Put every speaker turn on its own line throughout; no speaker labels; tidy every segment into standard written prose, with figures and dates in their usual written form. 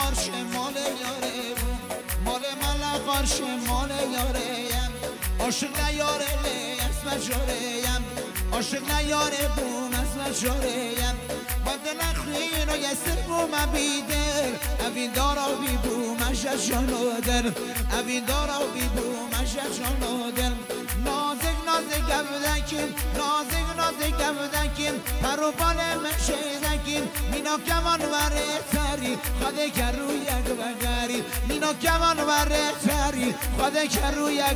قارش مال یاره مال ملق قارش مال یاریم عاشق نیاره اسم جاریم عاشق نیاره بوم اسم جاریم با دل خیر و یسر بوم بیدر اوین دارا بی بوم جانو دل اوین دارا بی بوم جانو دل نازک نازک گبدکیم نازک نازک گبدکیم پرو باله مشیدکیم مینا کمان وره تری خواده که روی یک بگری مینا کمان وره تری خواده که روی یک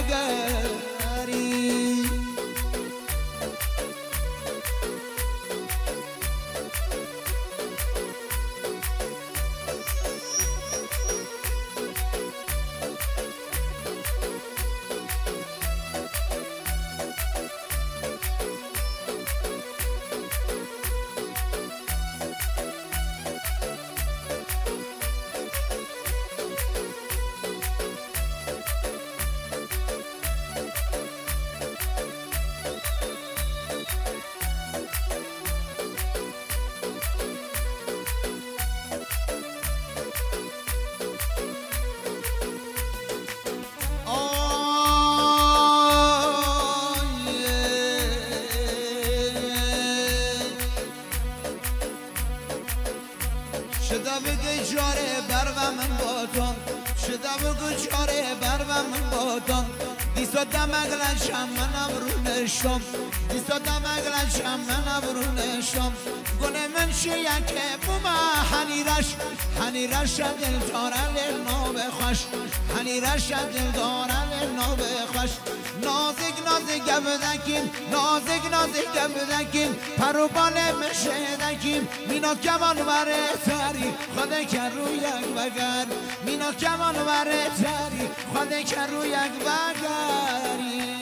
بگری شدا بگی جاره برو من باتم شدا بگی جاره برو من باتم دیسا دمگلشم منم رو نشم دیسا دمگلشم منم رو نشم گل من شیکه بوما هنی رش دل دارن نو بخوش هنی رش دل دارن نو بخوش نازک نازک گبدکیم نازک نازک گبدکیم پرو باله مشهدکیم مینا کمان وره تری خواده که روی یک بگر مینا کمان وره تری خواده که روی یک بگری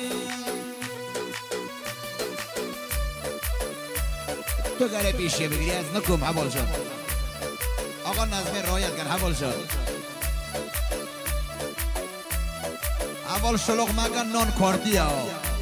تو گره پیشیه بگیری از نکم حوال جان آقا نظمه رایت کن حوال جان حوال شلوغ مگن نان کارتی ها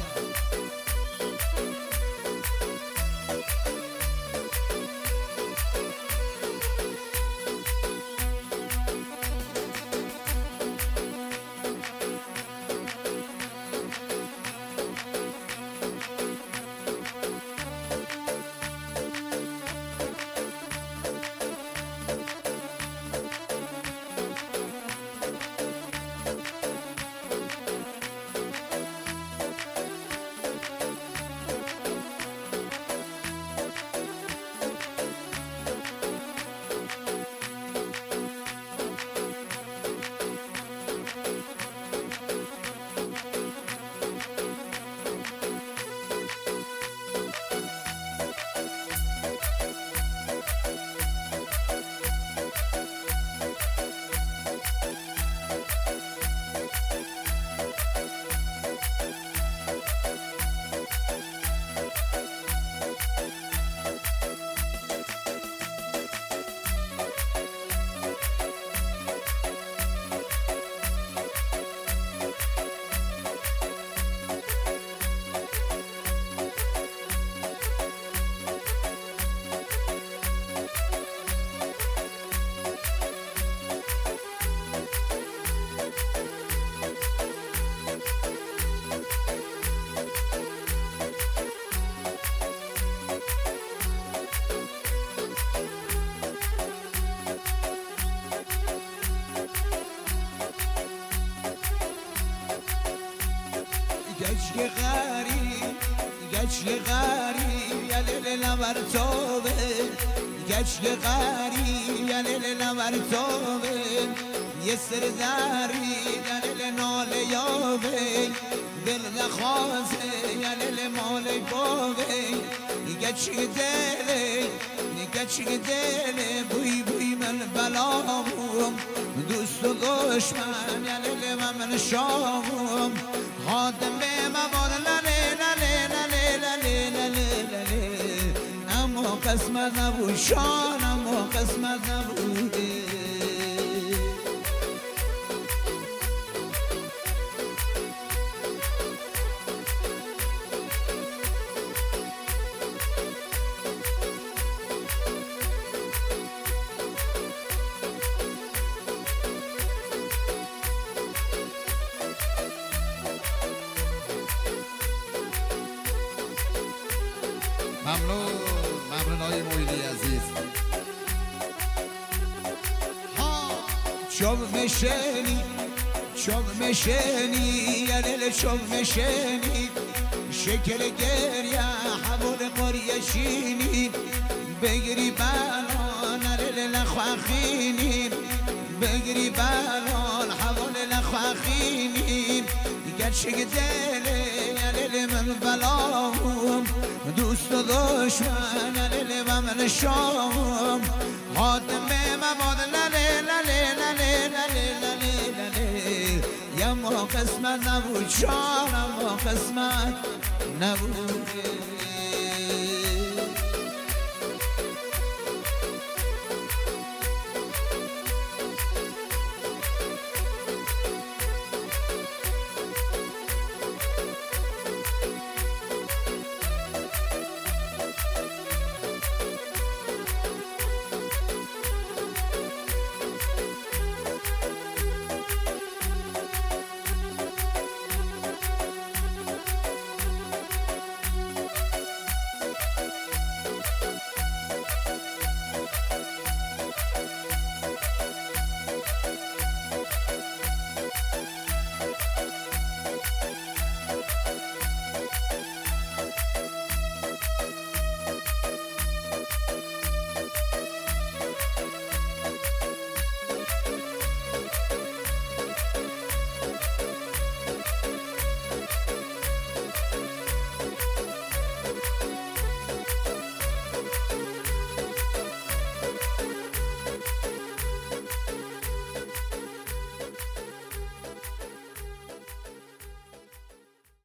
گچ غریب یا لیل نور توبه گچ غریب یا لیل نور توبه یه سر داری یا لیل نال یابه دل نخواسته یا لیل مال بابه گچ دل بوی بوی من بلامم دوست و دشمن یا لیل من شامم خادم به مبار لله لله لله لله لله لله اما قسمت نبود شان اما قسمت نبود ممنون های مویدی عزیز. چوب مشنی یلیل چوب مشنی شکل گریه حبول قریه شینی بگیری بلان یلیل لخواخینی بگیری بلان حبول لخواخینی گرچه دله یلیل من بلام دوست و دشمن یلیل و من شام خاتمه مباد لله لله لله لله لله یا ما قسمت نبود شارم ما قسمت نبود